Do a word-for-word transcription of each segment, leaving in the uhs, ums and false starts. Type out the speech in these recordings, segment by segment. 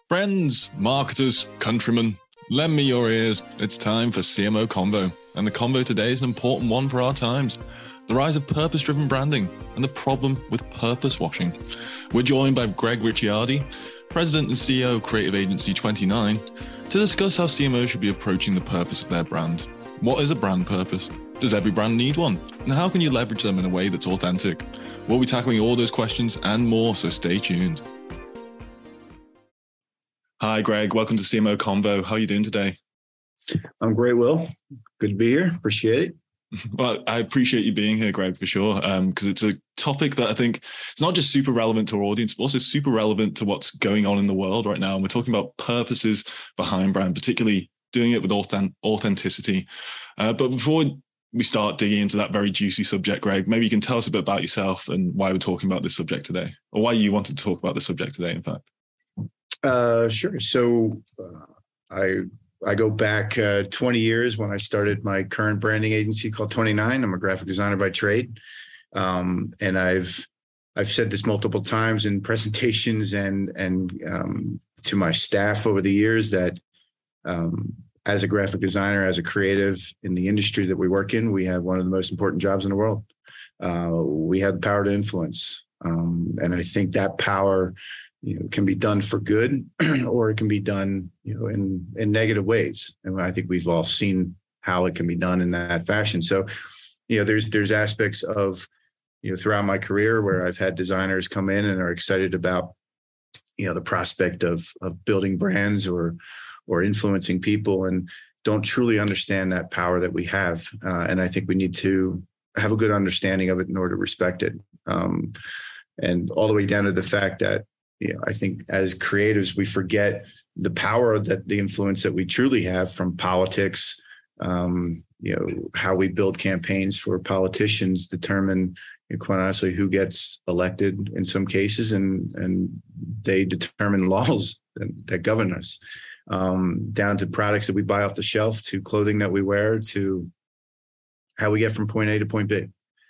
Friends, marketers, countrymen, lend me your ears. It's time for C M O Convo. And the convo today is an important one for our times. The rise of purpose-driven branding and the problem with purpose washing. We're joined by Greg Ricciardi, President and C E O of creative agency twenty-nine, to discuss how C M Os should be approaching the purpose of their brand. What is a brand purpose? Does every brand need one? And how can you leverage them in a way that's authentic? We'll be tackling all those questions and more, so stay tuned. Hi, Greg. Welcome to C M O Convo. How are you doing today? I'm great, Will. Good to be here. Appreciate it. Well, I appreciate you being here, Greg, for sure, because um, it's a topic that I think it's not just super relevant to our audience, but also super relevant to what's going on in the world right now. And we're talking about purposes behind brand, particularly doing it with authentic- authenticity. Uh, but before we start digging into that very juicy subject, Greg, maybe you can tell us a bit about yourself and why we're talking about this subject today, or why you wanted to talk about this subject today, in fact. Uh, sure. So uh, I I go back uh, twenty years when I started my current branding agency called twenty-nine. I'm a graphic designer by trade, um, and I've I've said this multiple times in presentations and and um, to my staff over the years that um, as a graphic designer, as a creative in the industry that we work in, we have one of the most important jobs in the world. Uh, we have the power to influence, um, and I think that power, you know, can be done for good, or it can be done, you know, in, in negative ways. And I think we've all seen how it can be done in that fashion. So, you know, there's, there's aspects of, you know, throughout my career where I've had designers come in and are excited about, you know, the prospect of, of building brands or, or influencing people and don't truly understand that power that we have. Uh, and I think we need to have a good understanding of it in order to respect it. Um, and all the way down to the fact that, you know, I think as creatives, we forget the power that the influence that we truly have from politics. Um, you know, how we build campaigns for politicians determine, you know, quite honestly, who gets elected in some cases, and and they determine laws that, that govern us, um, down to products that we buy off the shelf, to clothing that we wear, to how we get from point A to point B.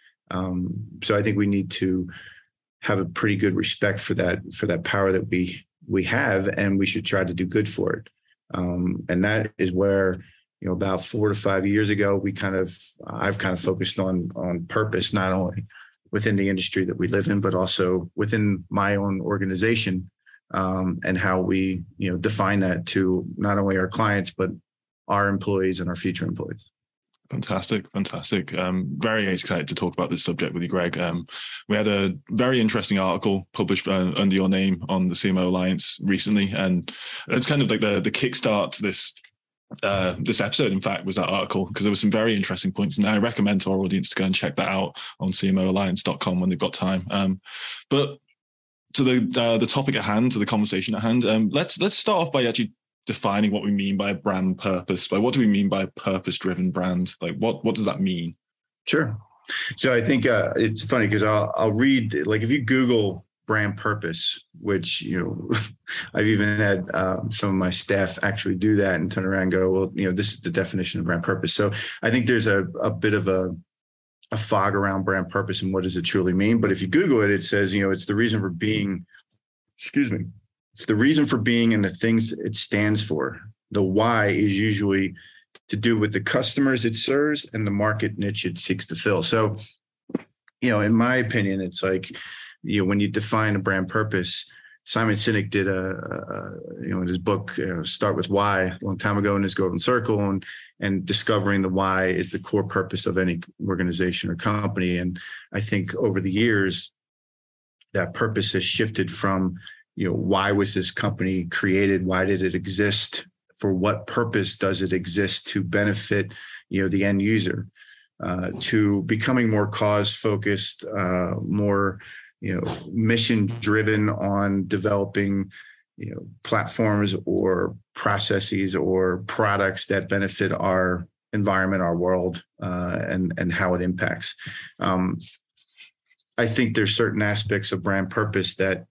Um, so I think we need to have a pretty good respect for that, for that power that we we have, and we should try to do good for it. Um, and that is where, you know, about four to five years ago, we kind of, I've kind of focused on on purpose, not only within the industry that we live in, but also within my own organization, um, and how we, you know, define that to not only our clients, but our employees and our future employees. Fantastic, fantastic. Um, very excited to talk about this subject with you, Greg. Um, we had a very interesting article published uh, under your name on the C M O Alliance recently, and it's kind of like the the kickstart to this uh, this episode. In fact, was that article, because there were some very interesting points, and I recommend to our audience to go and check that out on C M O alliance dot com when they've got time. Um, but to the uh, the topic at hand, to the conversation at hand, um, let's let's start off by actually defining what we mean by brand purpose. Like, what do we mean by purpose-driven brand? Like, what what does that mean? Sure. So I think uh, it's funny because I'll I'll read, like, if you Google brand purpose, which, you know, I've even had um, some of my staff actually do that and turn around and go, well, you know, this is the definition of brand purpose. So I think there's a a bit of a a fog around brand purpose and what does it truly mean. But if you Google it, it says, you know, it's the reason for being. Excuse me. It's the reason for being and the things it stands for. The why is usually to do with the customers it serves and the market niche it seeks to fill. So, you know, in my opinion, it's like, you know, when you define a brand purpose, Simon Sinek did a, a you know, in his book, you know, Start With Why, a long time ago in his Golden Circle, and and discovering the why is the core purpose of any organization or company. And I think over the years, that purpose has shifted from, you know, why was this company created? Why did it exist? For what purpose does it exist to benefit, you know, the end user? Uh, to becoming more cause focused, uh, more, you know, mission driven on developing, you know, platforms or processes or products that benefit our environment, our world, uh, and and how it impacts. Um, I think there's certain aspects of brand purpose that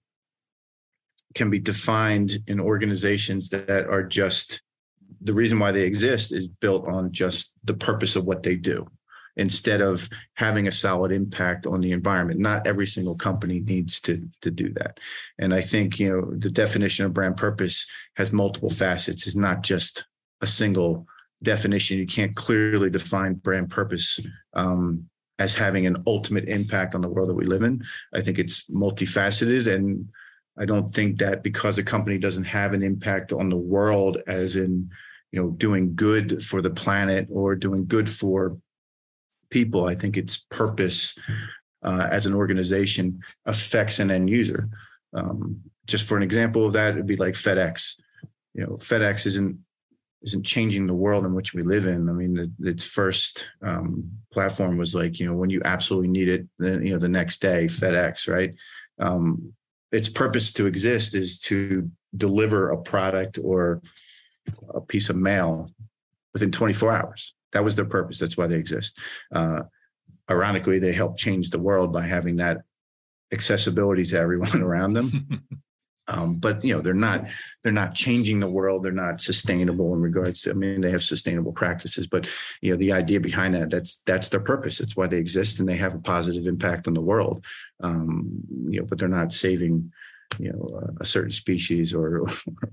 can be defined in organizations that are just, the reason why they exist is built on just the purpose of what they do. instead of having a solid impact on the environment. Not every single company needs to, to do that. And I think, you know, the definition of brand purpose has multiple facets. It's not just a single definition. You can't clearly define brand purpose um, as having an ultimate impact on the world that we live in. I think it's multifaceted, and I don't think that because a company doesn't have an impact on the world, as in, you know, doing good for the planet or doing good for people, I think its purpose uh, as an organization affects an end user. Um, just for an example of that, it'd be like FedEx. You know, FedEx isn't isn't changing the world in which we live in. I mean, it, its first um, platform was like, you know, when you absolutely need it, then, you know, the next day, FedEx, right? Um, its purpose to exist is to deliver a product or a piece of mail within twenty-four hours. That was their purpose. That's why they exist. Uh, ironically, they help change the world by having that accessibility to everyone around them. Um, but, you know, they're not they're not changing the world. They're not sustainable in regards to, I mean, they have sustainable practices, but, you know, the idea behind that, that's that's their purpose. That's why they exist, and they have a positive impact on the world. Um, you know, but they're not saving, you know, a certain species or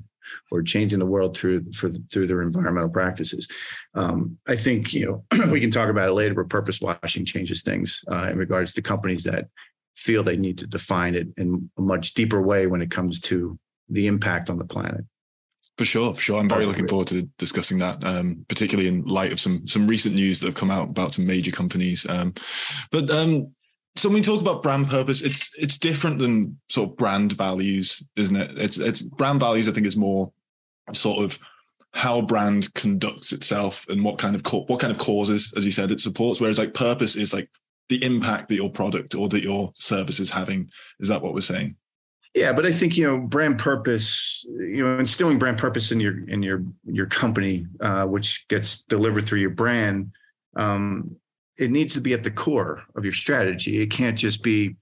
or changing the world through for through their environmental practices. Um, I think, you know, we can talk about it later, but purpose washing changes things uh, in regards to companies that feel they need to define it in a much deeper way when it comes to the impact on the planet. For sure, for sure. I'm very looking forward to discussing that, um, particularly in light of some some recent news that have come out about some major companies. Um, but um, so when we talk about brand purpose, it's it's different than sort of brand values, isn't it? It's it's brand values, I think, is more sort of how a brand conducts itself and what kind of co- what kind of causes, as you said, it supports. Whereas like purpose is like the impact that your product or that your service is having. Is that what we're saying? Yeah, but I think, you know, brand purpose, you know, instilling brand purpose in your in your your company, uh, which gets delivered through your brand, um, it needs to be at the core of your strategy. It can't just be,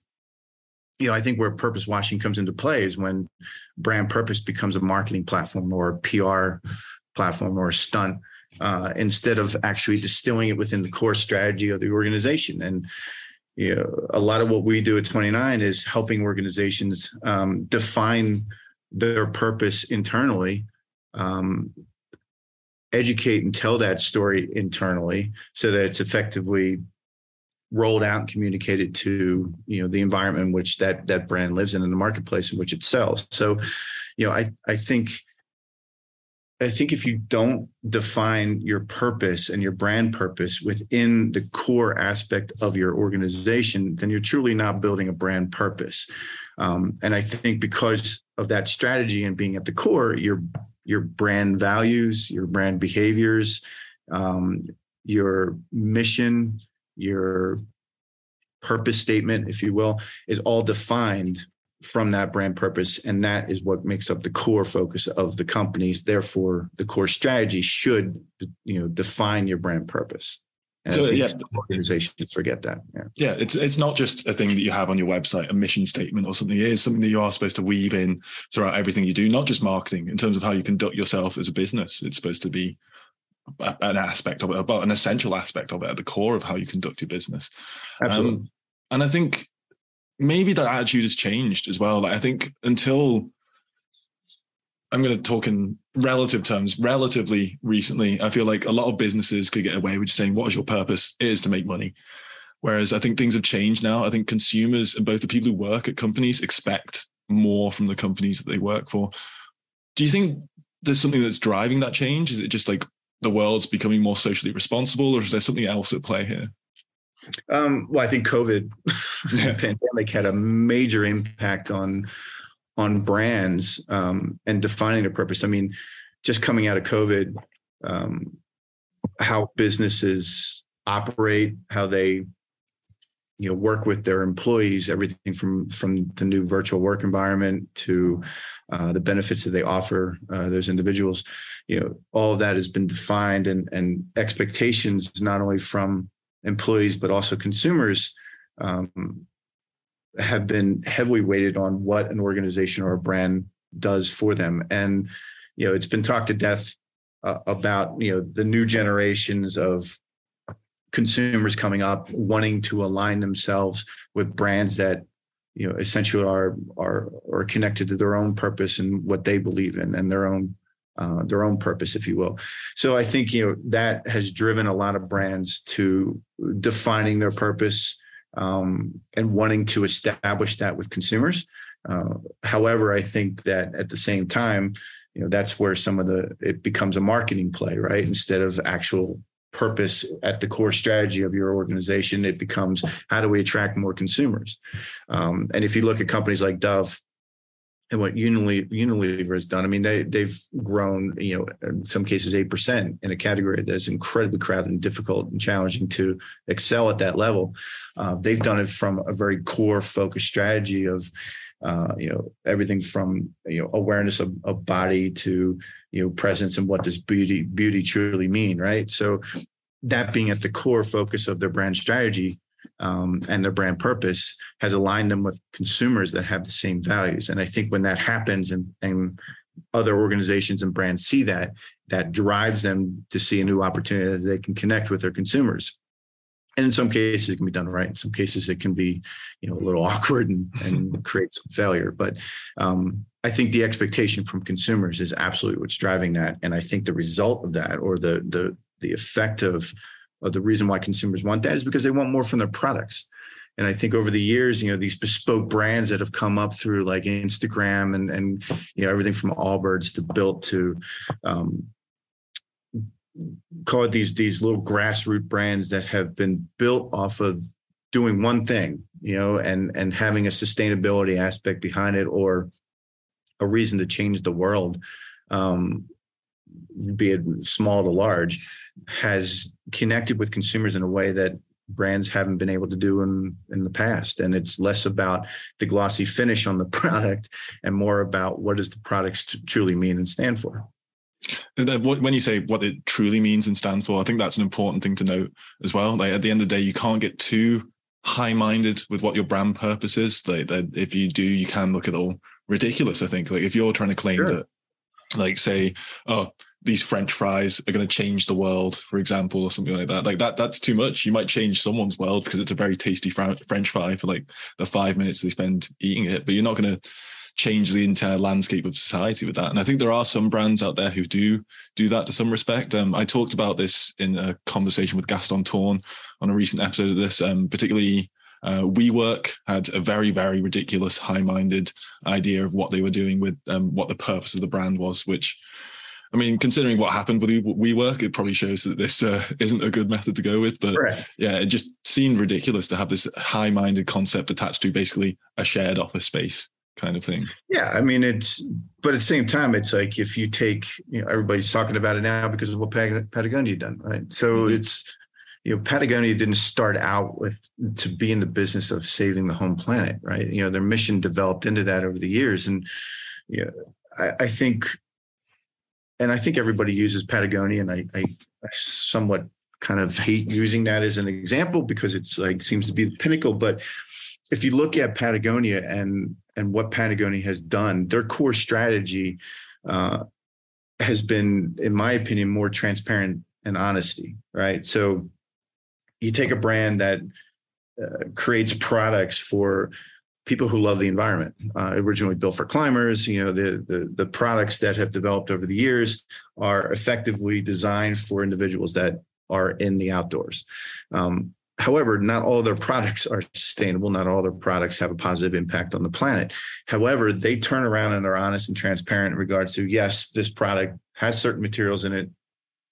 you know, I think where purpose washing comes into play is when brand purpose becomes a marketing platform or a P R platform or a stunt, uh, instead of actually distilling it within the core strategy of the organization. And, you know, a lot of what we do at twenty-nine is helping organizations um, define their purpose internally, um, educate and tell that story internally so that it's effectively rolled out and communicated to, you know, the environment in which that that brand lives in and the marketplace in which it sells. So, you know, I I think I think if you don't define your purpose and your brand purpose within the core aspect of your organization, then you're truly not building a brand purpose. Um, and I think because of that strategy and being at the core, your your brand values, your brand behaviors, um, your mission, your purpose statement, if you will, is all defined from that brand purpose. And that is what makes up the core focus of the companies. Therefore, the core strategy should, you know, define your brand purpose. And so, yes, yeah, organizations forget that. Yeah. yeah, it's it's not just a thing that you have on your website, a mission statement or something. It is something that you are supposed to weave in throughout everything you do, not just marketing, in terms of how you conduct yourself as a business. It's supposed to be an aspect of it, about an essential aspect of it at the core of how you conduct your business. Absolutely. Um, and I think maybe that attitude has changed as well. Like, I think until, I'm going to talk in relative terms, relatively recently, I feel like a lot of businesses could get away with just saying, what is your purpose? It is to make money. Whereas I think things have changed now. I think consumers and both the people who work at companies expect more from the companies that they work for. Do you think there's something that's driving that change? Is it just like the world's becoming more socially responsible, or is there something else at play here? Um, well, I think COVID Yeah. pandemic had a major impact on on brands um, and defining their purpose. I mean, just coming out of COVID, um, how businesses operate, how they, you know, work with their employees, everything from from the new virtual work environment to uh, the benefits that they offer uh, those individuals. You know, all of that has been defined, and and expectations not only from employees but also consumers um, have been heavily weighted on what an organization or a brand does for them. And you know, it's been talked to death uh, about, you know, the new generations of consumers coming up wanting to align themselves with brands that, you know, essentially are are are connected to their own purpose and what they believe in, and their own uh, their own purpose, if you will. So I think, you know, that has driven a lot of brands to defining their purpose um, and wanting to establish that with consumers. Uh, however, I think that at the same time, you know, that's where some of the it becomes a marketing play, right? Instead of actual purpose at the core strategy of your organization, it becomes, how do we attract more consumers? Um, and if you look at companies like Dove and what Unilever, Unilever has done, I mean, they, they've grown, you know, in some cases eight percent in a category that is incredibly crowded and difficult and challenging to excel at that level. Uh, they've done it from a very core focused strategy of, uh, you know, everything from, you know, awareness of, of body to, you know, presence and what does beauty beauty truly mean, right? So that being at the core focus of their brand strategy um, and their brand purpose has aligned them with consumers that have the same values. And I think when that happens and, and other organizations and brands see that, that drives them to see a new opportunity that they can connect with their consumers. And in some cases, it can be done right. In some cases, it can be, you know, a little awkward and, and create some failure. But um, I think the expectation from consumers is absolutely what's driving that. And I think the result of that, or the the the effect of, of the reason why consumers want that, is because they want more from their products. And I think over the years, you know, these bespoke brands that have come up through like Instagram and and you know, everything from Allbirds to Built to um, call it these these little grassroots brands that have been built off of doing one thing, you know, and and having a sustainability aspect behind it, or a reason to change the world, um, be it small to large, has connected with consumers in a way that brands haven't been able to do in, in the past. And it's less about the glossy finish on the product and more about what does the products t- truly mean and stand for. When you say what it truly means and stands for, I think that's an important thing to note as well. Like at the end of the day, you can't get too high-minded with what your brand purpose is. Like that, if you do, you can look at all ridiculous. I think like if you're trying to claim sure. that, like say, oh, these French fries are going to change the world, for example, or something like that. Like that, that's too much. You might change someone's world because it's a very tasty French fry for like the five minutes they spend eating it, but you're not going to change the entire landscape of society with that. And I think there are some brands out there who do do that to some respect. Um, I talked about this in a conversation with Gaston Tourne on a recent episode of this, um, particularly uh, WeWork had a very, very ridiculous, high-minded idea of what they were doing with um, what the purpose of the brand was, which, I mean, considering what happened with WeWork, it probably shows that this uh, isn't a good method to go with. But right. yeah, it just seemed ridiculous to have this high-minded concept attached to basically a shared office space kind of thing. Yeah, I mean, it's, but at the same time, it's like if you take, you know, everybody's talking about it now because of what Patagonia done, right? So mm-hmm. it's, you know, Patagonia didn't start out with to be in the business of saving the home planet, right? You know, their mission developed into that over the years. And, you know, I, I think, and I think everybody uses Patagonia, and I, I, I somewhat kind of hate using that as an example because it's like, seems to be the pinnacle. But if you look at Patagonia and and what Patagonia has done, their core strategy uh, has been, in my opinion, more transparent and honesty, right? So you take a brand that uh, creates products for people who love the environment, uh, originally built for climbers. You know, the, the the products that have developed over the years are effectively designed for individuals that are in the outdoors. Um, However, not all their products are sustainable. Not all their products have a positive impact on the planet. However, they turn around and are honest and transparent in regards to, yes, this product has certain materials in it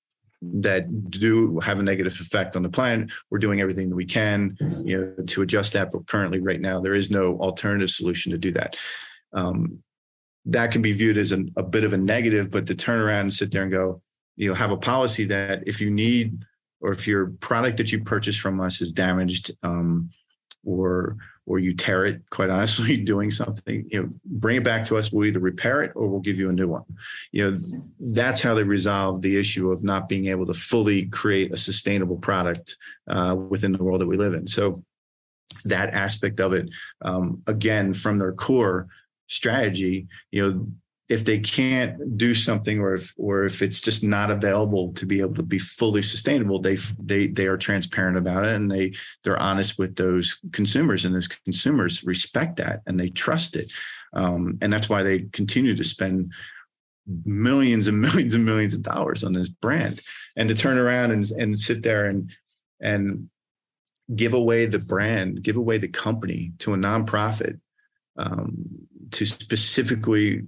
that do have a negative effect on the planet. We're doing everything that we can, you know, to adjust that. But currently, right now, there is no alternative solution to do that. Um, that can be viewed as an, a bit of a negative, but to turn around and sit there and go, you know, have a policy that if you need, or if your product that you purchase from us is damaged, um, or or you tear it, quite honestly, doing something, you know, bring it back to us. We'll either repair it or we'll give you a new one. You know, that's how they resolve the issue of not being able to fully create a sustainable product uh, within the world that we live in. So that aspect of it, um, again, from their core strategy, you know, if they can't do something, or if or if it's just not available to be able to be fully sustainable, they they they are transparent about it, and they they're honest with those consumers, and those consumers respect that and they trust it, um, and that's why they continue to spend millions and millions and millions of dollars on this brand. And to turn around and and sit there and and give away the brand, give away the company to a nonprofit, um, to specifically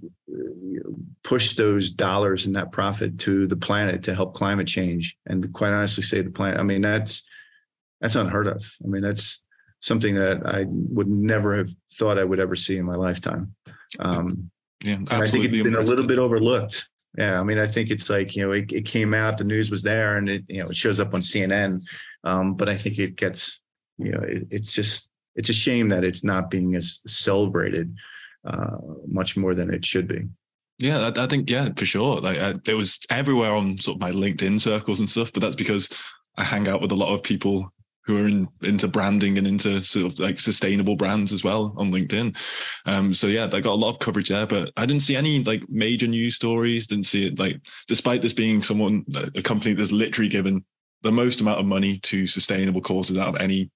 push those dollars and that profit to the planet to help climate change, and quite honestly save the planet. I mean, that's that's unheard of. I mean, that's something that I would never have thought I would ever see in my lifetime. Um, yeah, and I think it's been a little bit overlooked. Yeah, I mean, I think it's like, you know, it, it came out, the news was there, and it, you know, it shows up on C N N. Um, but I think it gets, you know, it, it's just, it's a shame that it's not being as celebrated uh, much more than it should be. Yeah, I, I think, yeah, for sure. Like I, it was everywhere on sort of my LinkedIn circles and stuff, but that's because I hang out with a lot of people who are in, into branding and into sort of like sustainable brands as well on LinkedIn. Um, so yeah, I got a lot of coverage there, but I didn't see any like major news stories. Didn't see it, like, despite this being someone, a company that's literally given the most amount of money to sustainable causes out of any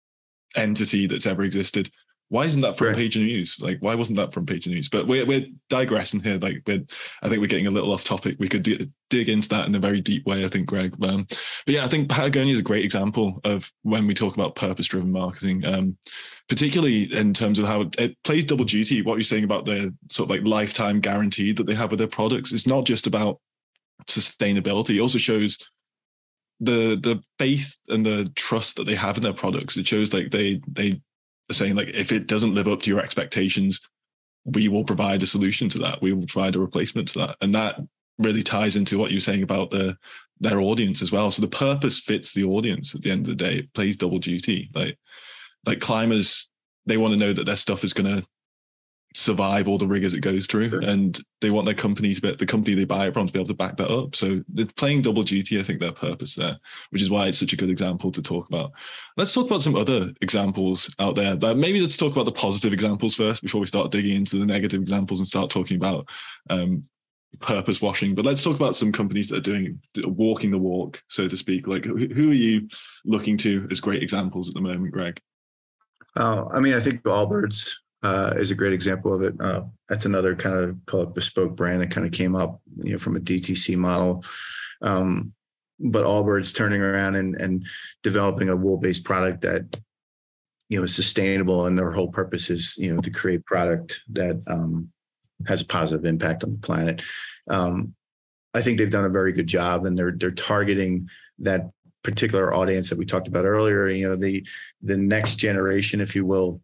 entity that's ever existed. Why isn't that front Right. page of news? Like, why wasn't that front page of news? But we're, we're digressing here. Like, we're, I think we're getting a little off topic. We could d- dig into that in a very deep way, I think, Greg. Um, but yeah, I think Patagonia is a great example of when we talk about purpose-driven marketing, um, particularly in terms of how it, it plays double duty. What you're saying about the sort of like lifetime guarantee that they have with their products. It's not just about sustainability. It also shows the the faith and the trust that they have in their products. It shows like they they are saying, like, if it doesn't live up to your expectations, we will provide a solution to that. We will provide a replacement to that. And that really ties into what you're saying about the their audience as well. So the purpose fits the audience at the end of the day. It plays double duty. Like like climbers, they want to know that their stuff is going to survive all the rigors it goes through, sure. And they want their company to be, the company they buy it from, to be able to back that up. So they're playing double duty, I think, their purpose there, which is why it's such a good example to talk about. Let's talk about some other examples out there. But maybe let's talk about the positive examples first before we start digging into the negative examples and start talking about um, purpose washing. But let's talk about some companies that are doing walking the walk, so to speak. Like, who, who are you looking to as great examples at the moment, Greg? Oh, I mean, I think Allbirds Uh, is a great example of it. Uh, that's another kind of, call it, bespoke brand that kind of came up, you know, from a D T C model. Um, but Allbirds turning around and, and developing a wool-based product that, you know, is sustainable, and their whole purpose is, you know, to create product that um, has a positive impact on the planet. Um, I think they've done a very good job, and they're they're targeting that particular audience that we talked about earlier. You know, the the next generation, if you will,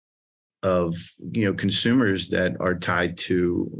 of, you know, consumers that are tied to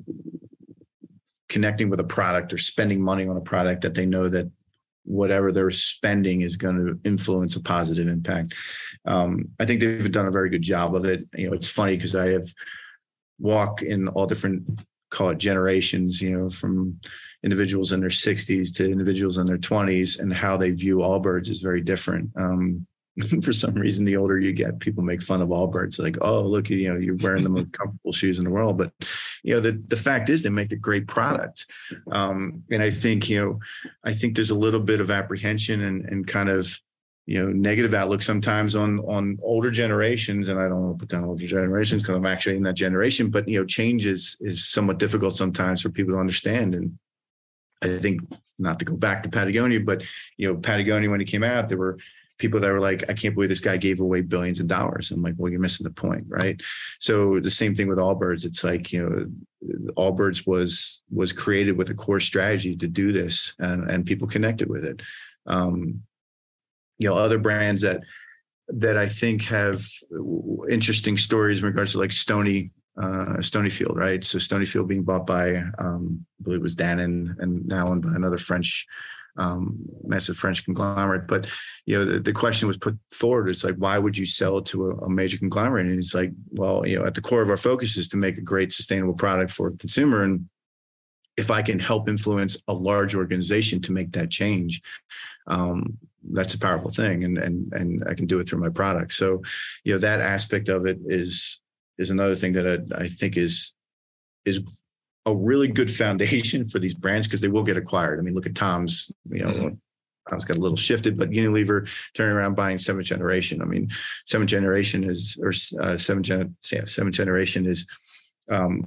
connecting with a product or spending money on a product that they know that whatever they're spending is going to influence a positive impact. Um, I think they've done a very good job of it. You know, it's funny because I have walk in all different, call it, generations, you know, from individuals in their sixties to individuals in their twenties, and how they view Allbirds is very different. Um, For some reason, the older you get, people make fun of Allbirds, like, oh, look, you know, you're wearing the most comfortable shoes in the world. But, you know, the, the fact is they make a great product. Um, and I think, you know, I think there's a little bit of apprehension and, and kind of, you know, negative outlook sometimes on, on older generations. And I don't want to put down older generations because I'm actually in that generation, but, you know, change is, is somewhat difficult sometimes for people to understand. And I think, not to go back to Patagonia, but, you know, Patagonia, when it came out, there were people that were like, I can't believe this guy gave away billions of dollars. I'm like, well, you're missing the point, right? So the same thing with Allbirds. It's like, you know, Allbirds was was created with a core strategy to do this, and, and people connected with it. Um, you know, other brands that that I think have interesting stories in regards to, like Stony, uh, Stonyfield, right? So Stonyfield being bought by, um, I believe it was Danone, and now owned by another French Um, massive French conglomerate. But, you know, the, the question was put forward. It's like, why would you sell it to a, a major conglomerate? And it's like, well, you know, at the core of our focus is to make a great sustainable product for a consumer. And if I can help influence a large organization to make that change, um, that's a powerful thing. And, and, and I can do it through my product. So, you know, that aspect of it is, is another thing that I, I think is, is a really good foundation for these brands because they will get acquired. I mean, look at Tom's, you know, mm-hmm. Tom's got a little shifted, but Unilever turning around buying Seventh Generation. I mean, Seventh Generation is, or uh, Seventh Gen, yeah, Seventh Generation is um,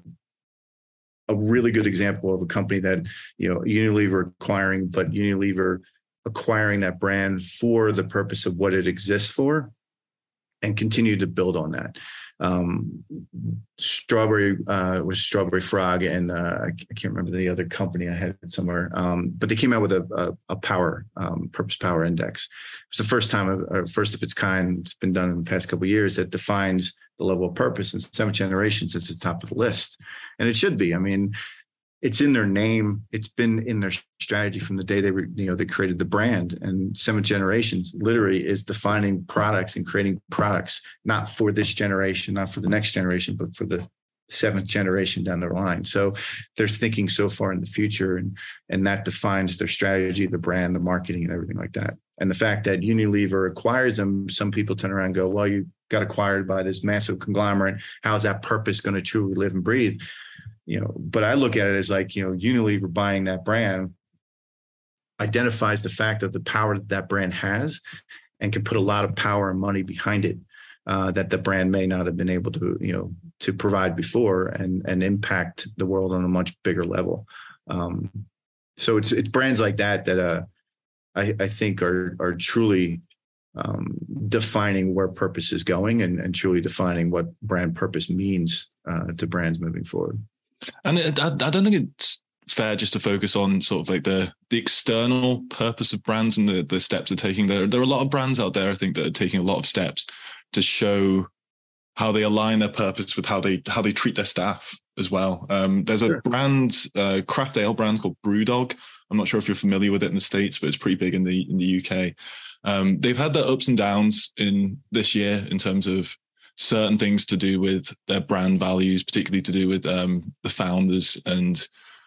a really good example of a company that, you know, Unilever acquiring, but Unilever acquiring that brand for the purpose of what it exists for and continue to build on that. Um, Strawberry uh, was Strawberry Frog, and uh, I can't remember the other company I had it somewhere, um, but they came out with a, a, a power, um, purpose power index. It's the first time, of, uh, first of its kind. It's been done in the past couple of years that defines the level of purpose. And Seventh Generation sits at the top of the list, and it should be. I mean, it's in their name. It's been in their strategy from the day they were, you know, they created the brand. And Seventh Generations literally is defining products and creating products, not for this generation, not for the next generation, but for the seventh generation down the line. So they're thinking so far in the future, and, and that defines their strategy, the brand, the marketing, and everything like that. And the fact that Unilever acquires them, some people turn around and go, well, you got acquired by this massive conglomerate. How's that purpose going to truly live and breathe? You know, but I look at it as like, you know, Unilever buying that brand identifies the fact of the power that that brand has and can put a lot of power and money behind it uh, that the brand may not have been able to, you know, to provide before and, and impact the world on a much bigger level. Um, so it's, it's brands like that, that uh, I, I think are, are truly um, defining where purpose is going and, and truly defining what brand purpose means uh, to brands moving forward. And it, I, I don't think it's fair just to focus on sort of like the the external purpose of brands and the, the steps they're taking. There, there are a lot of brands out there, I think, that are taking a lot of steps to show how they align their purpose with how they how they treat their staff as well. Um, there's a sure. brand, uh, craft ale brand called Brewdog. I'm not sure if you're familiar with it in the States, but it's pretty big in the in the U K. Um, they've had their ups and downs in this year in terms of certain things to do with their brand values, particularly to do with um, the founders. And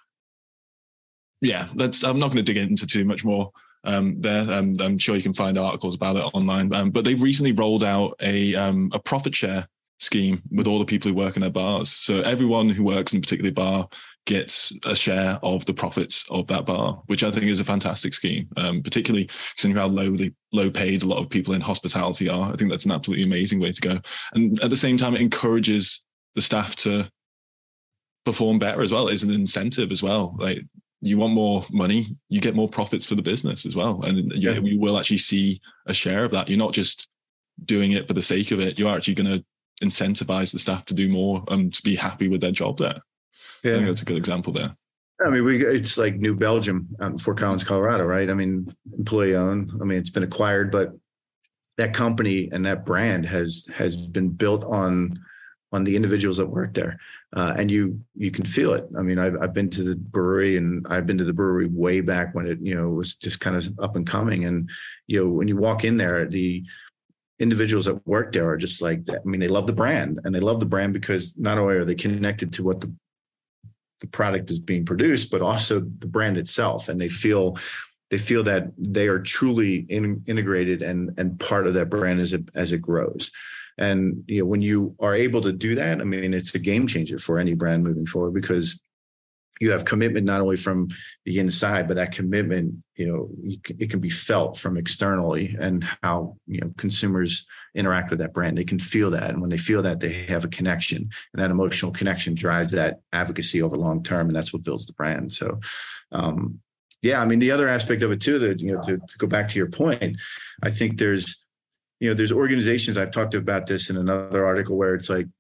yeah, that's, I'm not going to dig into too much more um, there. Um, I'm sure you can find articles about it online. Um, but they've recently rolled out a um, a profit share scheme with all the people who work in their bars. So everyone who works in a particular bar gets a share of the profits of that bar, which I think is a fantastic scheme, um, particularly considering how low the low paid a lot of people in hospitality are. I think that's an absolutely amazing way to go. And at the same time, it encourages the staff to perform better as well. It's an incentive as well. Like, you want more money, you get more profits for the business as well. And you, yeah. you will actually see a share of that. You're not just doing it for the sake of it. You're actually going to incentivize the staff to do more and to be happy with their job there. Yeah. I think that's a good example there. I mean, we it's like New Belgium out in Fort Collins, Colorado, right? I mean, employee owned. I mean, it's been acquired, but that company and that brand has has been built on on the individuals that work there, uh, and you you can feel it. I mean, I've I've been to the brewery, and I've been to the brewery way back when it you know was just kind of up and coming, and you know when you walk in there, the individuals that work there are just like that. I mean, they love the brand, and they love the brand because not only are they connected to what the the product is being produced, but also the brand itself. And they feel, they feel that they are truly in, integrated and, and part of that brand as it, as it grows. And, you know, when you are able to do that, I mean, it's a game changer for any brand moving forward, because you have commitment not only from the inside, but that commitment, you know, you can, it can be felt from externally, and how, you know, consumers interact with that brand. They can feel that. And when they feel that, they have a connection, and that emotional connection drives that advocacy over long term. And that's what builds the brand. So, um, yeah, I mean, the other aspect of it too, that, you know, to, to go back to your point, I think there's, you know, there's organizations, I've talked about this in another article, where it's like,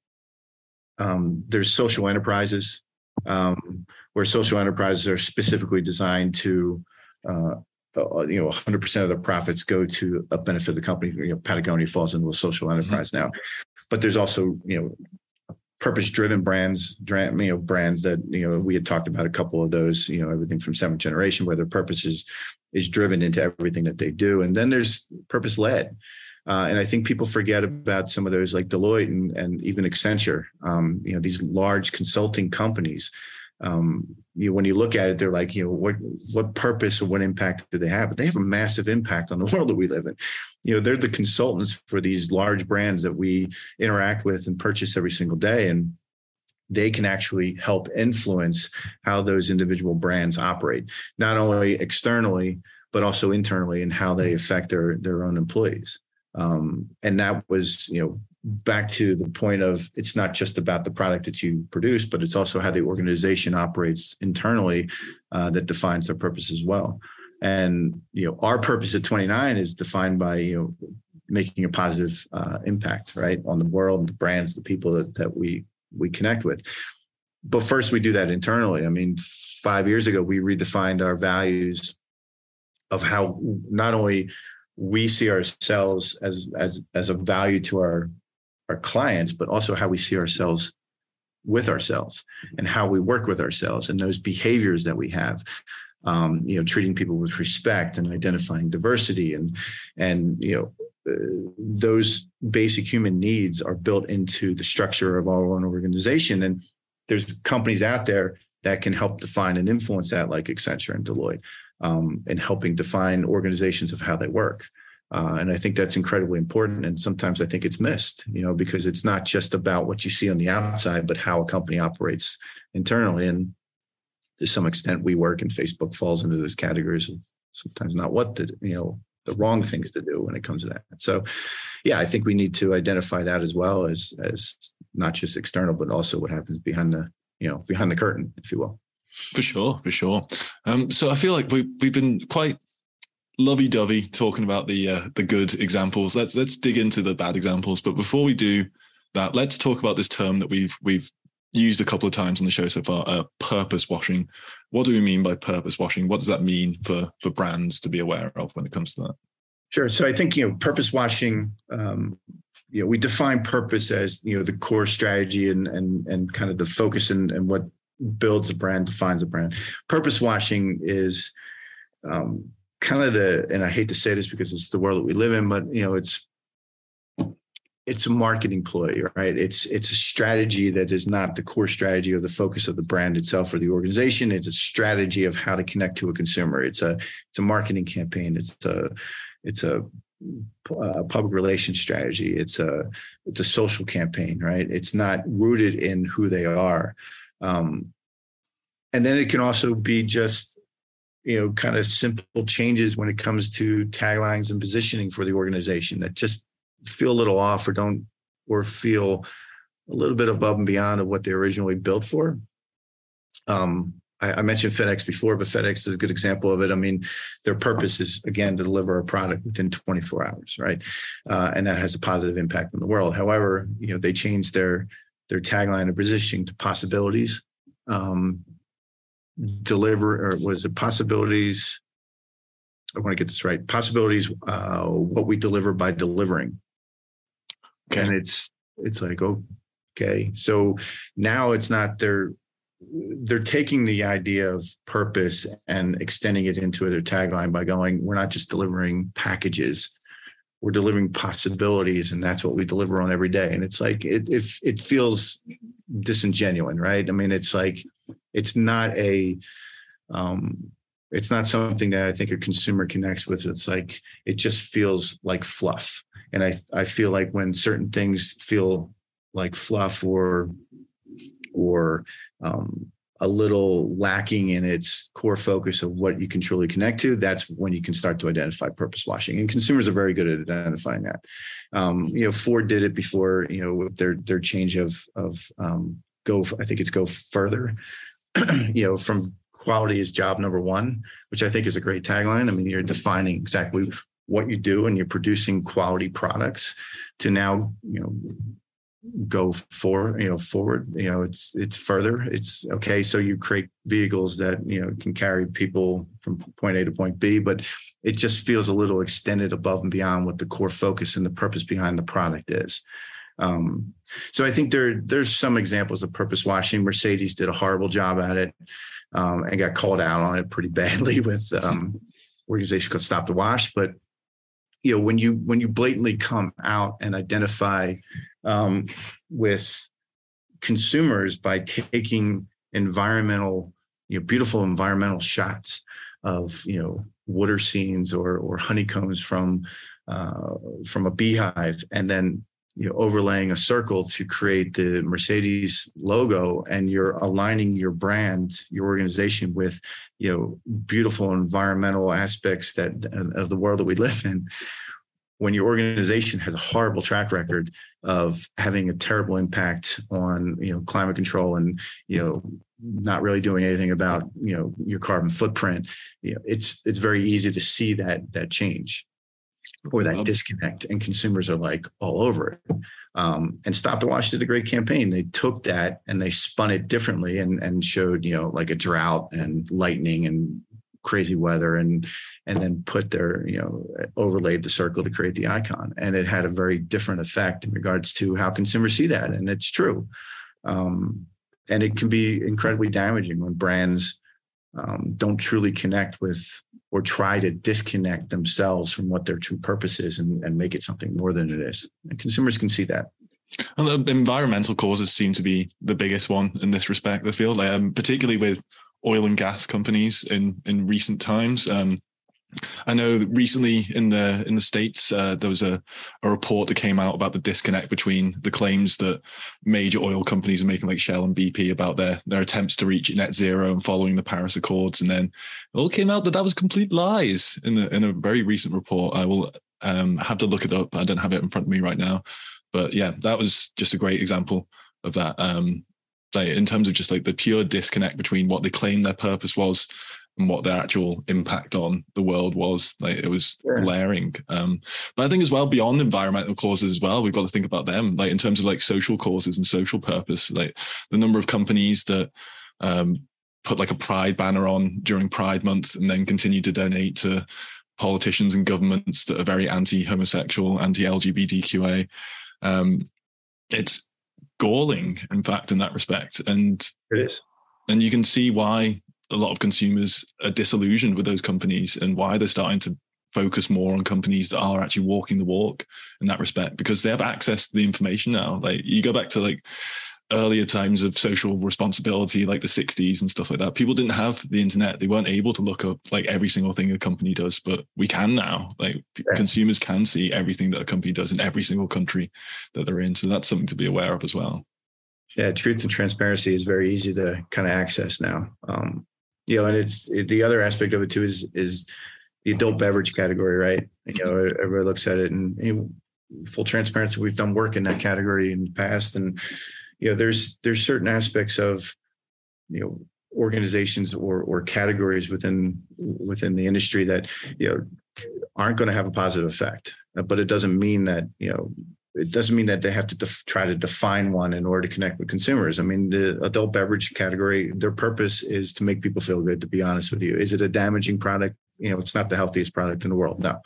um, there's social enterprises, um, where social enterprises are specifically designed to, uh, uh, you know, one hundred percent of the profits go to a benefit of the company. You know, Patagonia falls into a social enterprise mm-hmm. now, but there's also, you know, purpose-driven brands, you know, brands that, you know, we had talked about a couple of those, you know, everything from Seventh Generation, where their purpose is, is driven into everything that they do. And then there's purpose-led. Uh, and I think people forget about some of those, like Deloitte and, and even Accenture, um, you know, these large consulting companies. Um, you know, when you look at it, they're like, you know, what what purpose or what impact do they have? But they have a massive impact on the world that we live in. You know, they're the consultants for these large brands that we interact with and purchase every single day. And they can actually help influence how those individual brands operate, not only externally, but also internally, and how they affect their, their own employees. Um, and that was, you know, back to the point of, it's not just about the product that you produce, but it's also how the organization operates internally uh, that defines their purpose as well. And, you know, our purpose at twenty-nine is defined by, you know, making a positive uh, impact, right, on the world, the brands, the people that, that we we connect with. But first, we do that internally. I mean, five years ago, we redefined our values of how not only we see ourselves as as as a value to our our clients, but also how we see ourselves with ourselves and how we work with ourselves and those behaviors that we have. Um, you know, treating people with respect and identifying diversity, and and you know, uh, those basic human needs are built into the structure of our own organization. And there's companies out there that can help define and influence that, like Accenture and Deloitte, um, and helping define organizations of how they work. Uh, and I think that's incredibly important. And sometimes I think it's missed, you know, because it's not just about what you see on the outside, but how a company operates internally. And to some extent, we work, and Facebook falls into those categories of sometimes not what to, you know, the wrong things to do when it comes to that. So, yeah, I think we need to identify that as well as as not just external, but also what happens behind the, you know, behind the curtain, if you will. For sure, for sure. Um, so I feel like we we've been quite lovey-dovey talking about the uh, the good examples. Let's let's dig into the bad examples. But before we do that, let's talk about this term that we've we've used a couple of times on the show so far, uh, purpose washing. What do we mean by purpose washing? What does that mean for, for brands to be aware of when it comes to that? Sure. So I think, you know, purpose washing, um, you know, we define purpose as, you know, the core strategy and, and, and kind of the focus and, and what builds a brand, defines a brand. Purpose washing is um, kind of the, and I hate to say this because it's the world that we live in, but, you know, it's, it's a marketing ploy, right? It's it's a strategy that is not the core strategy or the focus of the brand itself or the organization. It's a strategy of how to connect to a consumer. It's a it's a marketing campaign. It's a it's a, a public relations strategy. It's a it's a social campaign, right? It's not rooted in who they are. Um, and then it can also be just, you know, kind of simple changes when it comes to taglines and positioning for the organization that just feel a little off or don't, or feel a little bit above and beyond of what they originally built for. Um, I, I mentioned FedEx before, but FedEx is a good example of it. I mean, their purpose is, again, to deliver a product within twenty-four hours, right? Uh, and that has a positive impact on the world. However, you know, they changed their their tagline and positioning to possibilities. Um, deliver, or was it possibilities? I want to get this right. Possibilities, uh, what we deliver by delivering. Okay. And it's it's like, okay, so now it's not they're they're taking the idea of purpose and extending it into their tagline by going, we're not just delivering packages, we're delivering possibilities, and that's what we deliver on every day. And it's like it it, it feels disingenuous, right? I mean, it's like it's not a um, it's not something that I think a consumer connects with. It's like, it just feels like fluff. And I, I feel like when certain things feel like fluff or, or um, a little lacking in its core focus of what you can truly connect to, that's when you can start to identify purpose washing. And consumers are very good at identifying that. Um, you know, Ford did it before, you know, with their, their change of, of um, go, I think it's go further, you know, from quality is job number one, which I think is a great tagline. I mean, you're defining exactly what you do and you're producing quality products to now, you know, go for, you know, forward, you know, it's, it's further. It's okay. So you create vehicles that, you know, can carry people from point A to point B, but it just feels a little extended above and beyond what the core focus and the purpose behind the product is. Um, so I think there, there's some examples of purpose washing. Mercedes did a horrible job at it. Um, and got called out on it pretty badly with um, organization called Stop the Wash. But you know, when you when you blatantly come out and identify um, with consumers by taking environmental, you know, beautiful environmental shots of, you know, water scenes or or honeycombs from uh, from a beehive, and then you know, overlaying a circle to create the Mercedes logo, and you're aligning your brand, your organization with, you know, beautiful environmental aspects that of the world that we live in. When your organization has a horrible track record of having a terrible impact on, you know, climate control and, you know, not really doing anything about, you know, your carbon footprint, you know, it's it's very easy to see that that change or that disconnect, and consumers are like all over it. Um, and Stop the Wash did a great campaign. They took that and they spun it differently and and showed, you know, like a drought and lightning and crazy weather, and and then put their, you know, overlaid the circle to create the icon. And it had a very different effect in regards to how consumers see that. And it's true. Um, and it can be incredibly damaging when brands um, don't truly connect with, or try to disconnect themselves from what their true purpose is, and, and make it something more than it is. And consumers can see that. And the environmental causes seem to be the biggest one in this respect, I feel, um, particularly with oil and gas companies in, in recent times. Um, I know that recently in the in the States, uh, there was a, a report that came out about the disconnect between the claims that major oil companies are making, like Shell and B P, about their, their attempts to reach net zero and following the Paris Accords. And then it all came out that that was complete lies in, the, in a very recent report. I will um, have to look it up. I don't have it in front of me right now. But yeah, that was just a great example of that. Um, like in terms of just like the pure disconnect between what they claim their purpose was and what their actual impact on the world was. Like it was yeah. glaring. Um, but I think as well, beyond environmental causes as well, we've got to think about them, like in terms of like social causes and social purpose, like the number of companies that um, put like a Pride banner on during Pride Month and then continue to donate to politicians and governments that are very anti-homosexual, anti-L G B T Q A. Um, it's galling, in fact, in that respect. And it is. And you can see why a lot of consumers are disillusioned with those companies and why they're starting to focus more on companies that are actually walking the walk in that respect, because they have access to the information now. Like you go back to like earlier times of social responsibility, like the sixties and stuff like that. People didn't have the internet. They weren't able to look up like every single thing a company does, but we can now. Like yeah. consumers can see everything that a company does in every single country that they're in. So that's something to be aware of as well. Yeah, truth and transparency is very easy to kind of access now. Um, you know, and it's it, the other aspect of it too is is the adult beverage category, right? You know, everybody looks at it, and you know, full transparency, we've done work in that category in the past, and you know, there's there's certain aspects of, you know, organizations or or categories within within the industry that, you know, aren't going to have a positive effect. But it doesn't mean that, you know, it doesn't mean that they have to def- try to define one in order to connect with consumers. I mean, the adult beverage category, their purpose is to make people feel good, to be honest with you. Is it a damaging product? You know, it's not the healthiest product in the world. No.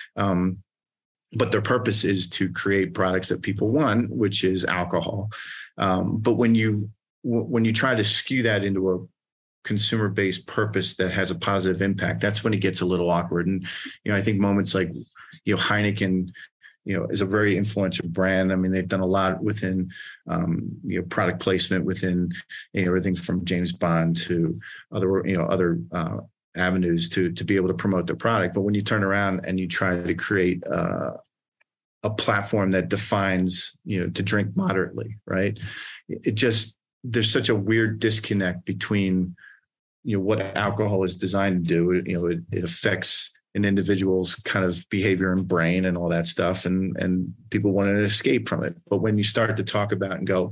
Um, but their purpose is to create products that people want, which is alcohol. Um, but when you when you try to skew that into a consumer-based purpose that has a positive impact, that's when it gets a little awkward. And, you know, I think moments like, you know, Heineken, you know, is a very influential brand. I mean, they've done a lot within, um, you know, product placement within, you know, everything from James Bond to other, you know, other uh, avenues to to be able to promote their product. But when you turn around and you try to create uh, a platform that defines, you know, to drink moderately, right? It just, there's such a weird disconnect between, you know, what alcohol is designed to do. You know, it, it affects an individual's kind of behavior and brain and all that stuff. And, and people want to escape from it. But when you start to talk about and go,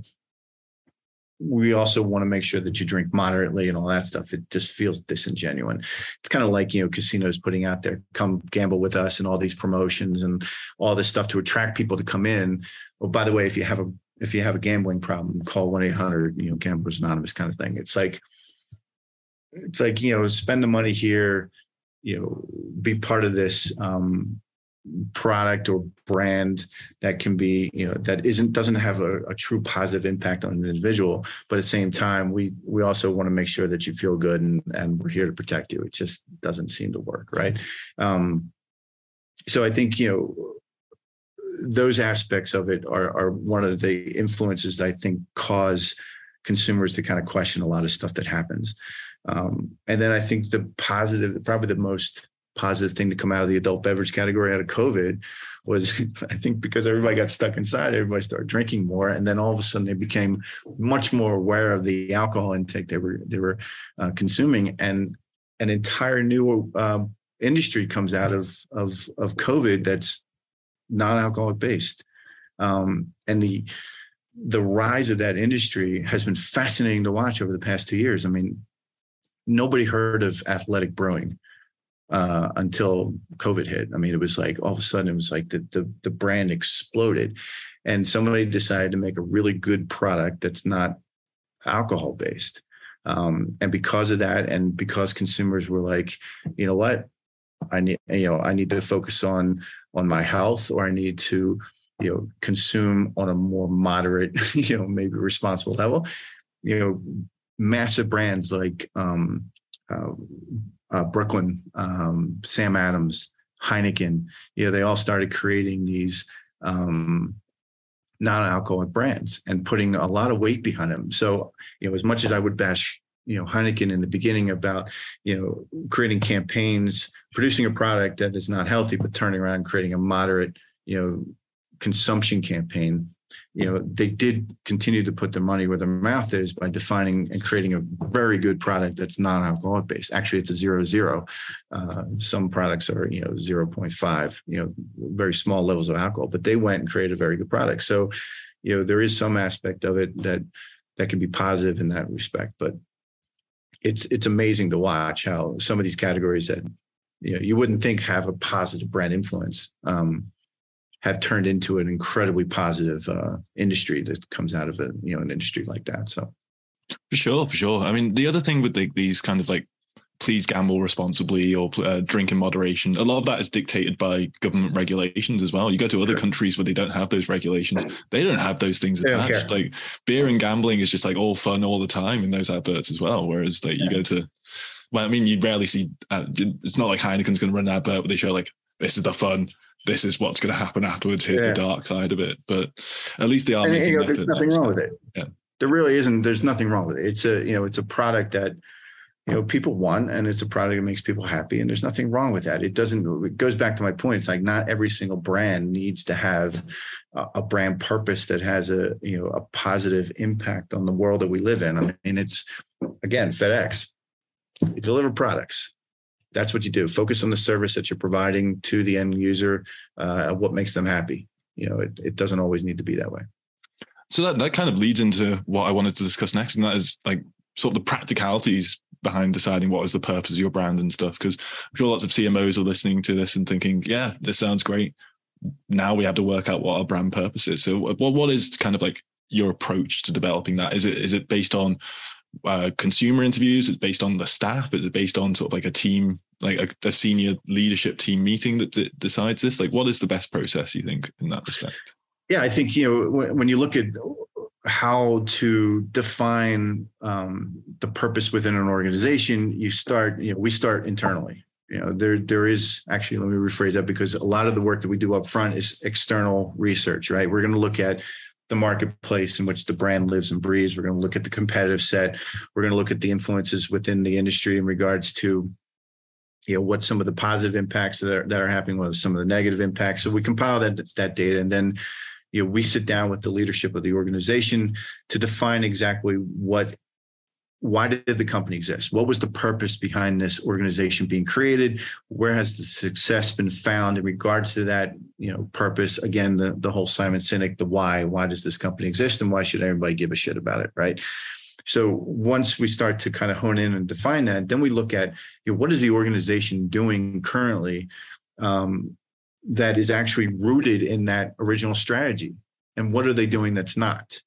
we also want to make sure that you drink moderately and all that stuff, it just feels disingenuous. It's kind of like, you know, casinos putting out there, come gamble with us and all these promotions and all this stuff to attract people to come in. Well, by the way, if you have a, if you have a gambling problem, call one eight hundred, you know, Gamblers Anonymous kind of thing. It's like, it's like, you know, spend the money here, you know, be part of this um, product or brand that can be, you know, that isn't, doesn't have a, a true positive impact on an individual. But at the same time, we, we also want to make sure that you feel good and, and we're here to protect you. It just doesn't seem to work. Right. Um, so I think, you know, those aspects of it are, are one of the influences that I think cause consumers to kind of question a lot of stuff that happens. Um, and then I think the positive, probably the most positive thing to come out of the adult beverage category out of COVID was, I think, because everybody got stuck inside, everybody started drinking more, and then all of a sudden they became much more aware of the alcohol intake they were they were uh, consuming, and an entire new uh, industry comes out of of of COVID that's non-alcoholic based, um, and the the rise of that industry has been fascinating to watch over the past two years. I mean, nobody heard of athletic brewing uh, until COVID hit. I mean, it was like all of a sudden it was like the, the the brand exploded, and somebody decided to make a really good product that's not alcohol based. Um, and because of that, and because consumers were like, you know what, I need, you know, I need to focus on on my health, or I need to, you know, consume on a more moderate, you know, maybe responsible level. You know, massive brands like um, uh, uh, Brooklyn, um, Sam Adams, Heineken, you know, they all started creating these um, non-alcoholic brands and putting a lot of weight behind them. So, you know, as much as I would bash, you know, Heineken in the beginning about, you know, creating campaigns, producing a product that is not healthy, but turning around and creating a moderate, you know, consumption campaign, you know, they did continue to put their money where their mouth is by defining and creating a very good product that's non-alcoholic based. Actually, it's a zero zero. Uh, some products are, you know, zero point five, you know, very small levels of alcohol, but they went and created a very good product. So, you know, there is some aspect of it that that can be positive in that respect, but it's it's amazing to watch how some of these categories that, you know, you wouldn't think have a positive brand influence, um, have turned into an incredibly positive uh, industry that comes out of it, you know, an industry like that. So, for sure, for sure. I mean, the other thing with the, these kind of like, please gamble responsibly or uh, drink in moderation, a lot of that is dictated by government regulations as well. You go to other sure. countries where they don't have those regulations; they don't have those things attached. Like beer and gambling is just like all fun all the time in those adverts as well. Whereas like you go to, well, I mean, you rarely see. Uh, it's not like Heineken's going to run an advert where they show like, this is the fun. This is what's going to happen afterwards. Here's yeah. the dark side of it. But at least they are and, making you know, there's nothing wrong with it. Yeah. There really isn't. There's nothing wrong with it. It's a, you know, it's a product that, you know, people want, and it's a product that makes people happy, and there's nothing wrong with that. It doesn't, it goes back to my point. It's like not every single brand needs to have a, a brand purpose that has a, you know, a positive impact on the world that we live in. I mean, it's, again, FedEx, you deliver products. That's what you do. Focus on the service that you're providing to the end user, uh, what makes them happy. You know, it, it doesn't always need to be that way. So that, that kind of leads into what I wanted to discuss next, and that is like sort of the practicalities behind deciding what is the purpose of your brand and stuff. Because I'm sure lots of C M Os are listening to this and thinking, yeah, this sounds great. Now we have to work out what our brand purpose is. So what, what is kind of like your approach to developing that? Is it is it based on uh, consumer interviews? Is it based on the staff? Is it based on sort of like a team, like a, a senior leadership team meeting that, that decides this? Like, what is the best process, you think, in that respect? Yeah, I think, you know, when, when you look at how to define um, the purpose within an organization, you start, you know, we start internally. You know, there there is actually, let me rephrase that, because a lot of the work that we do up front is external research, right? We're going to look at the marketplace in which the brand lives and breathes. We're going to look at the competitive set. We're going to look at the influences within the industry in regards to, you know, what some of the positive impacts that are, that are happening, what are some of the negative impacts. So we compile that, that data, and then, you know, we sit down with the leadership of the organization to define exactly what, why did the company exist? What was the purpose behind this organization being created? Where has the success been found in regards to that, you know, purpose? Again, the, the whole Simon Sinek, the why, why does this company exist, and why should everybody give a shit about it, right? So once we start to kind of hone in and define that, then we look at, you know, what is the organization doing currently um, that is actually rooted in that original strategy, and what are they doing that's not?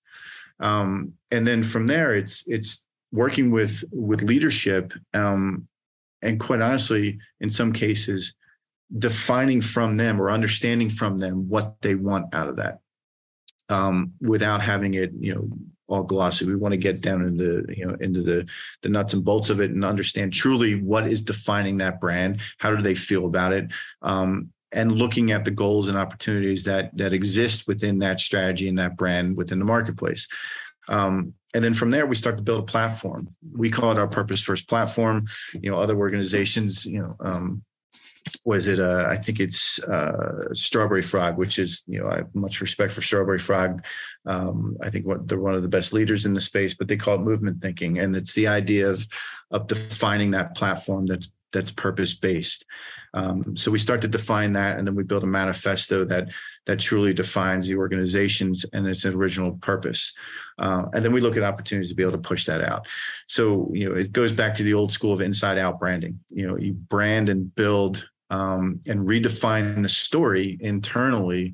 Um, and then from there, it's it's working with with leadership, um, and quite honestly, in some cases, defining from them or understanding from them what they want out of that, um, without having it, you know, all glossy. We want to get down into, you know, into the, the nuts and bolts of it and understand truly what is defining that brand. How do they feel about it? Um, and looking at the goals and opportunities that that exist within that strategy and that brand within the marketplace. Um, and then from there, we start to build a platform. We call it our Purpose First platform. You know, other organizations, you know, um, was it? Uh, I think it's uh, Strawberry Frog, which is, you know, I have much respect for Strawberry Frog. Um, I think what, they're one of the best leaders in the space, but they call it movement thinking, and it's the idea of of defining that platform that's that's purpose based. Um, so we start to define that, and then we build a manifesto that that truly defines the organization's and its original purpose. Uh, and then we look at opportunities to be able to push that out. So, you know, it goes back to the old school of inside out branding. You know, you brand and build um, and redefine the story internally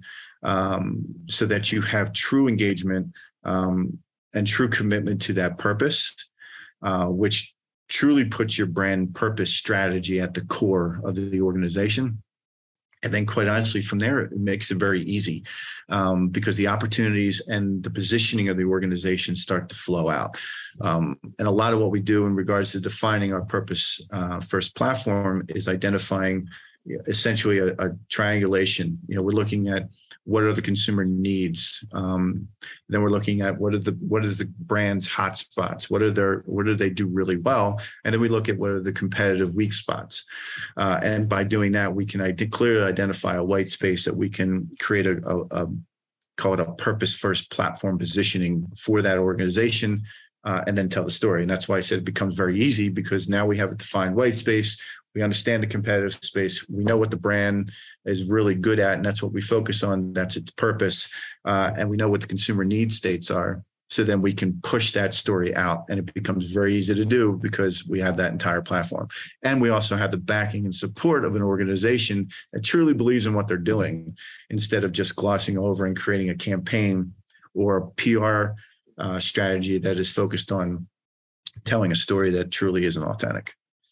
um, so that you have true engagement um, and true commitment to that purpose, uh, which truly puts your brand purpose strategy at the core of the organization. And then quite honestly, from there, it makes it very easy um, because the opportunities and the positioning of the organization start to flow out. Um, and a lot of what we do in regards to defining our purpose uh, first platform is identifying essentially a, a triangulation. You know, we're looking at what are the consumer needs. Um, then we're looking at what are the what is the brand's hot spots? What are their what do they do really well? And then we look at what are the competitive weak spots. Uh, and by doing that, we can ide- clearly identify a white space that we can create a, a, a call it a purpose first platform positioning for that organization. Uh, and then tell the story. And that's why I said it becomes very easy, because now we have a defined white space. We understand the competitive space. We know what the brand is really good at, and that's what we focus on. That's its purpose. Uh, and we know what the consumer need states are. So then we can push that story out, and it becomes very easy to do because we have that entire platform. And we also have the backing and support of an organization that truly believes in what they're doing, instead of just glossing over and creating a campaign or a P R Uh, strategy that is focused on telling a story that truly isn't authentic.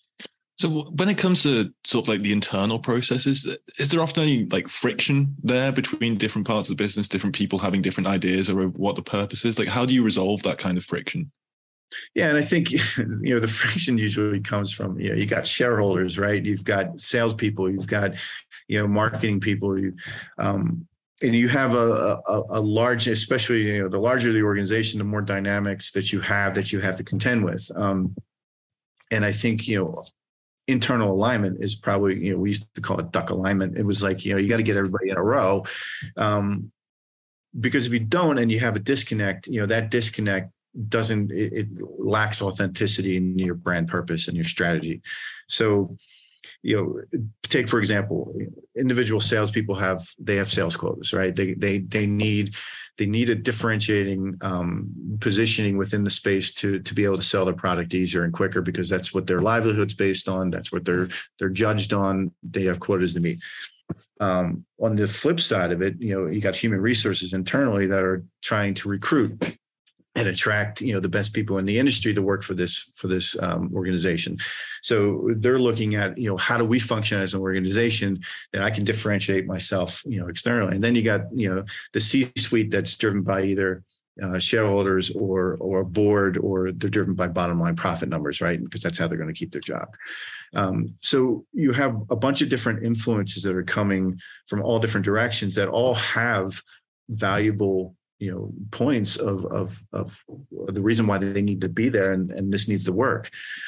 So when it comes to sort of like the internal processes, is there often any like friction there between different parts of the business, different people having different ideas or what the purpose is? Like, how do you resolve that kind of friction? Yeah, and I think, you know, the friction usually comes from, you know, you got shareholders, right? You've got salespeople, you've got, you know, marketing people, you, um, and you have a, a, a large, especially, you know, the larger the organization, the more dynamics that you have that you have to contend with. Um, and I think, you know, internal alignment is probably, you know, we used to call it duck alignment. It was like, you know, you got to get everybody in a row. Um, because if you don't, and you have a disconnect, you know, that disconnect doesn't, it, it lacks authenticity in your brand purpose and your strategy. So, you know, take, for example, individual salespeople have, they have sales quotas, right? They, they, they need, they need a differentiating um, positioning within the space to, to be able to sell their product easier and quicker, because that's what their livelihood's based on. That's what they're, they're judged on. They have quotas to meet. Um, on the flip side of it, you know, you got human resources internally that are trying to recruit and attract, you know, the best people in the industry to work for this, for this um, organization. So they're looking at, you know, how do we function as an organization that I can differentiate myself, you know, externally. And then you got, you know, the C-suite that's driven by either uh, shareholders or, or a board, or they're driven by bottom line profit numbers, right? Because that's how they're going to keep their job. Um, so you have a bunch of different influences that are coming from all different directions that all have valuable, you know, points of, of, of the reason why they need to be there, and, and this needs to work.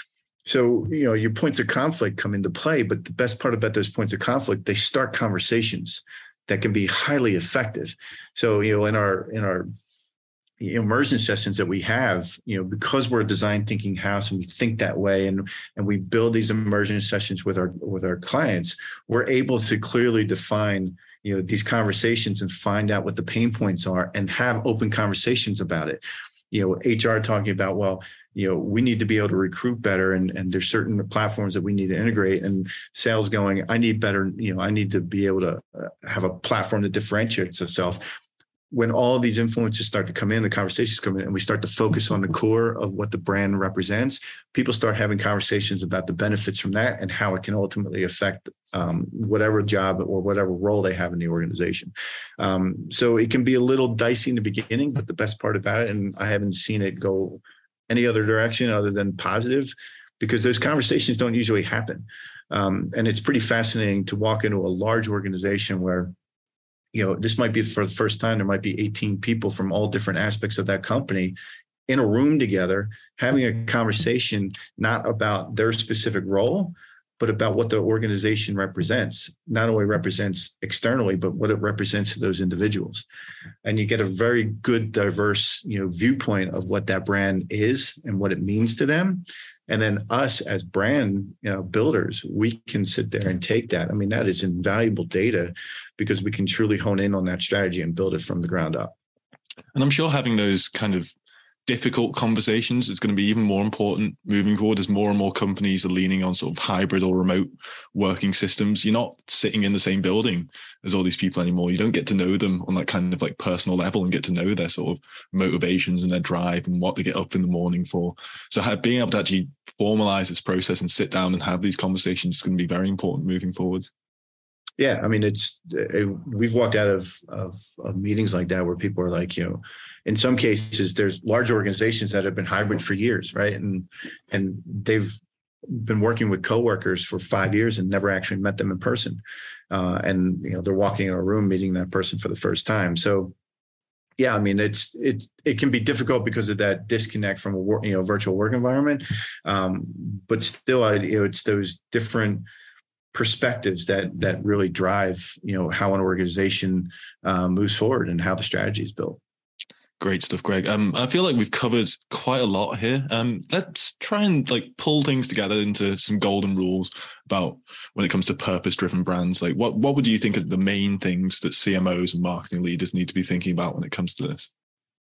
So, you know, your points of conflict come into play, but the best part about those points of conflict, they start conversations that can be highly effective. So, you know, in our, in our immersion sessions that we have, you know, because we're a design thinking house and we think that way, and, and we build these immersion sessions with our, with our clients, we're able to clearly define, you know, these conversations and find out what the pain points are and have open conversations about it. You know, H R talking about, well, you know, we need to be able to recruit better, and, and there's certain platforms that we need to integrate, and sales going, I need better, you know, I need to be able to have a platform that differentiates itself. When all of these influences start to come in, the conversations come in, and we start to focus on the core of what the brand represents, people start having conversations about the benefits from that and how it can ultimately affect um, whatever job or whatever role they have in the organization. Um, so it can be a little dicey in the beginning, but the best part about it, and I haven't seen it go any other direction other than positive, because those conversations don't usually happen. Um, and it's pretty fascinating to walk into a large organization where, you know, this might be for the first time, there might be eighteen people from all different aspects of that company in a room together, having a conversation, not about their specific role, but about what the organization represents, not only represents externally, but what it represents to those individuals. And you get a very good, diverse, you know, viewpoint of what that brand is and what it means to them. And then us as brand, you know, builders, we can sit there and take that. I mean, that is invaluable data because we can truly hone in on that strategy and build it from the ground up. And I'm sure having those kind of difficult conversations is going to be even more important moving forward as more and more companies are leaning on sort of hybrid or remote working systems. You're not sitting in the same building as all these people anymore. You don't get to know them on that kind of like personal level and get to know their sort of motivations and their drive and what they get up in the morning for. So being able to actually formalize this process and sit down and have these conversations is going to be very important moving forward. Yeah, I mean, it's it, we've walked out of, of of meetings like that where people are like, you know, in some cases, there's large organizations that have been hybrid for years, right? And and they've been working with coworkers for five years and never actually met them in person. Uh, and you know, they're walking in a room meeting that person for the first time. So, yeah, I mean, it's it's it can be difficult because of that disconnect from a work, you know, virtual work environment. Um, but still, I, you know, it's those different perspectives that that really drive, you know, how an organization uh, moves forward and how the strategy is built. Great stuff, Greg. Um, I feel like we've covered quite a lot here. Um, let's try and like pull things together into some golden rules about when it comes to purpose-driven brands. Like, what what would you think are the main things that C M Os and marketing leaders need to be thinking about when it comes to this?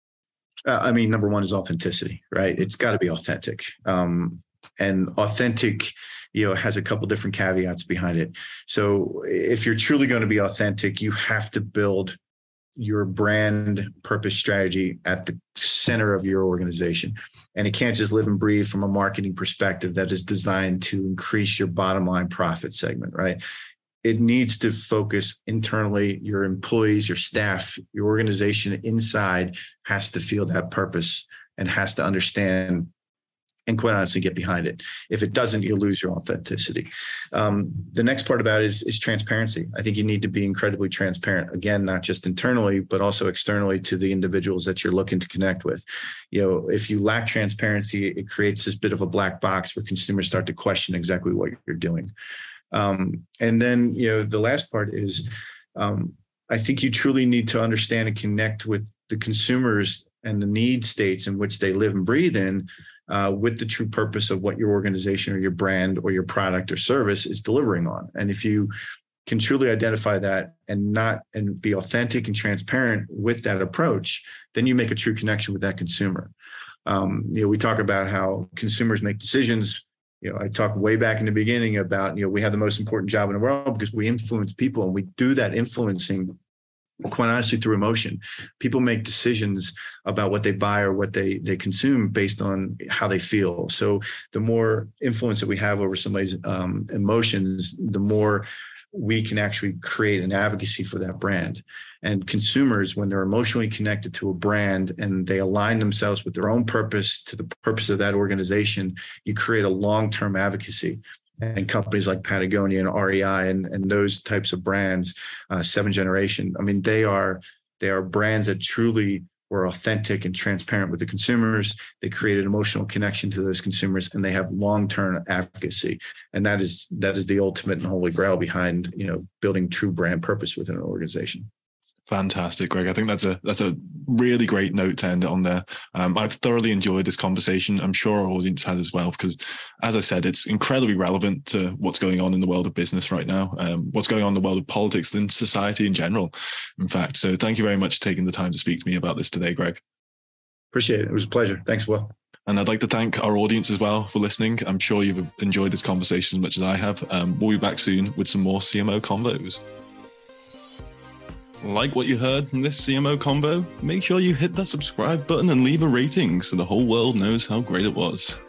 Uh, I mean, number one is authenticity, right? It's got to be authentic. Um, and authentic, you know, has a couple different caveats behind it. So if you're truly going to be authentic, you have to build your brand purpose strategy at the center of your organization. And it can't just live and breathe from a marketing perspective that is designed to increase your bottom line profit segment, right? It needs to focus internally. Your employees, your staff, your organization inside has to feel that purpose and has to understand and quite honestly get behind it. If it doesn't, you'll lose your authenticity. Um, the next part about it is, is transparency. I think you need to be incredibly transparent. Again, not just internally, but also externally to the individuals that you're looking to connect with. You know, if you lack transparency, it creates this bit of a black box where consumers start to question exactly what you're doing. Um, and then, you know, the last part is, um, I think you truly need to understand and connect with the consumers and the need states in which they live and breathe in, Uh, with the true purpose of what your organization or your brand or your product or service is delivering on. And if you can truly identify that and not and be authentic and transparent with that approach, then you make a true connection with that consumer. Um, you know, we talk about how consumers make decisions. You know, I talked way back in the beginning about, you know, we have the most important job in the world because we influence people, and we do that influencing quite honestly through emotion. People make decisions about what they buy or what they they consume based on how they feel. So the more influence that we have over somebody's um, emotions, the more we can actually create an advocacy for that brand. And consumers, when they're emotionally connected to a brand and they align themselves with their own purpose to the purpose of that organization, you create a long-term advocacy. And companies like Patagonia and R E I and, and those types of brands, uh, Seven Generation, I mean, they are they are brands that truly were authentic and transparent with the consumers. They created emotional connection to those consumers, and they have long-term advocacy. And that is that is the ultimate and holy grail behind, you know, building true brand purpose within an organization. Fantastic, Greg. I think that's a that's a really great note to end it on there. Um, I've thoroughly enjoyed this conversation. I'm sure our audience has as well, because as I said, it's incredibly relevant to what's going on in the world of business right now, um, what's going on in the world of politics and society in general, in fact. So thank you very much for taking the time to speak to me about this today, Greg. Appreciate it. It was a pleasure. Thanks, Will. And I'd like to thank our audience as well for listening. I'm sure you've enjoyed this conversation as much as I have. Um, we'll be back soon with some more C M O Convos. Like what you heard from this C M O Convo? Make sure you hit that subscribe button and leave a rating so the whole world knows how great it was.